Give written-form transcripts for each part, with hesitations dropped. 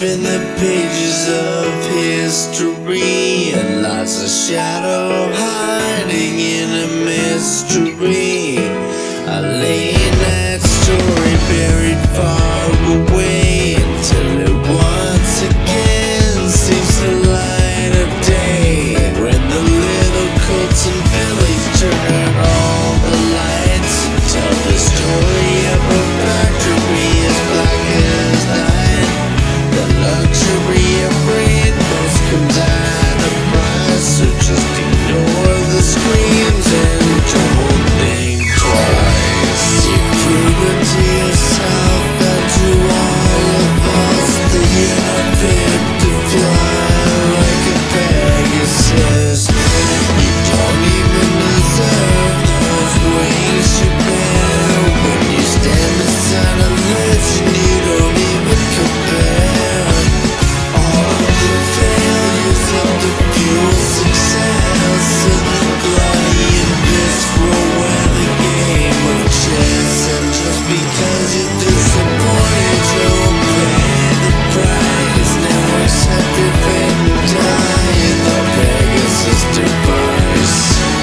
in the pages of history, and lies a shadow hiding in a mystery. A late night story buried far away, until it once again seems the light of day, when the little coats and fillies turn on all the lights. Tell the story of a factory as black as night. The luxury of rainbows comes at a price, so just ignore the screams and don't think twice. You prove it to yourself and to all of us that you're not fit to fly like a Pegasus. You don't even deserve those wings you bear. When you stand beside a legend, you don't even compare. All of the failures of the pure success, and the bloody abyss for where the game of chess. And just because you're disappointed, you'll pay the price. Now accept your fate and die in the Pegasus device.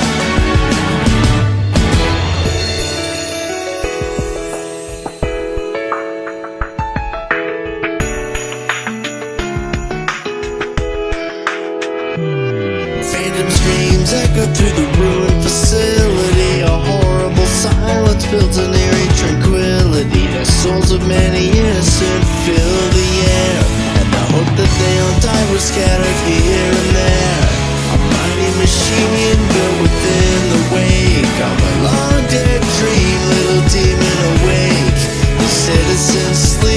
Phantom screams echo through the ruined facility. A horrible silence builds an eerie tranquility. The souls of many innocent fill the air, and the hope that they don't die was scattered here and there. A mighty machine built within the wake of a long dead dream, little demon awake. The citizens sleep.